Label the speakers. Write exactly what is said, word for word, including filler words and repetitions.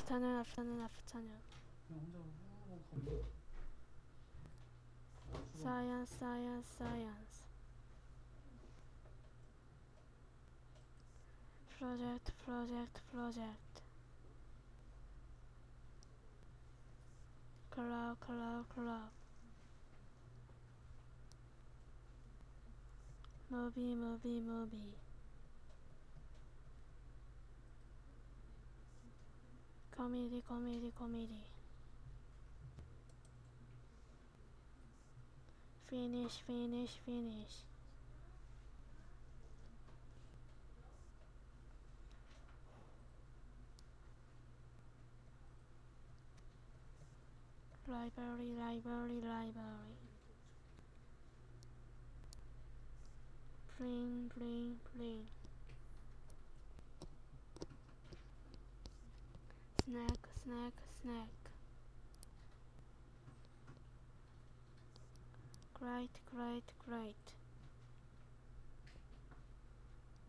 Speaker 1: afternoon, afternoon, afternoon.
Speaker 2: 그냥 혼자 후 가면
Speaker 1: Science, science, science. Project, project, project. Club, club, club. Movie, movie, movie. Comedy, comedy, comedy. Finish, finish, finish. Library, library, library. Bling, bling, bling. Snack, snack, snack. Great, great, great.